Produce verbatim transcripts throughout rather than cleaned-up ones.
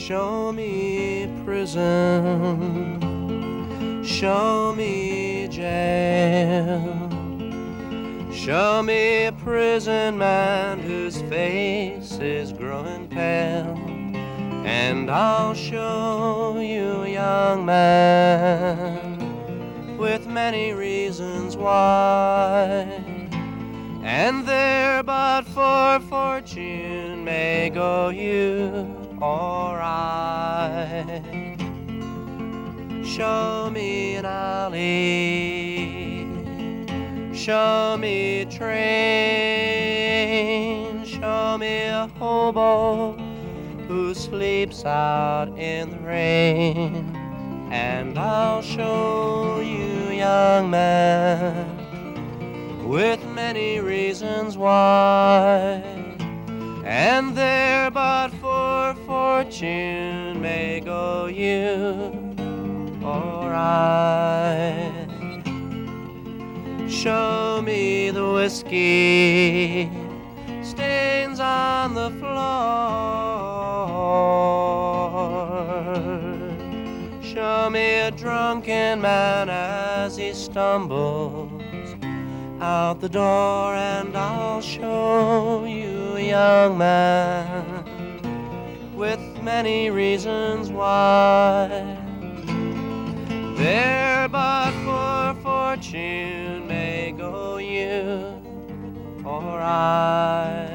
Show me prison, show me jail, show me a prison man whose face is growing pale, and I'll show you a young man with many reasons why, and there but for fortune may go you or I. Show me an alley, show me a train, show me a hobo who sleeps out in the rain, and I'll show you, young man, with many reasons why, and there but for fortune may go you or I. Show me the whiskey stains on the floor, show me a drunken man as he stumbles out the door, and I'll show you a young man with many reasons why, there but for fortune may go you or I.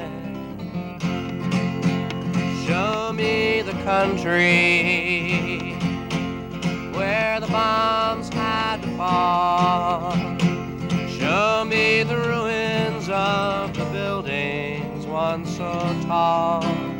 Show me the country where the bombs had to fall, show me the ruins of the buildings once so tall,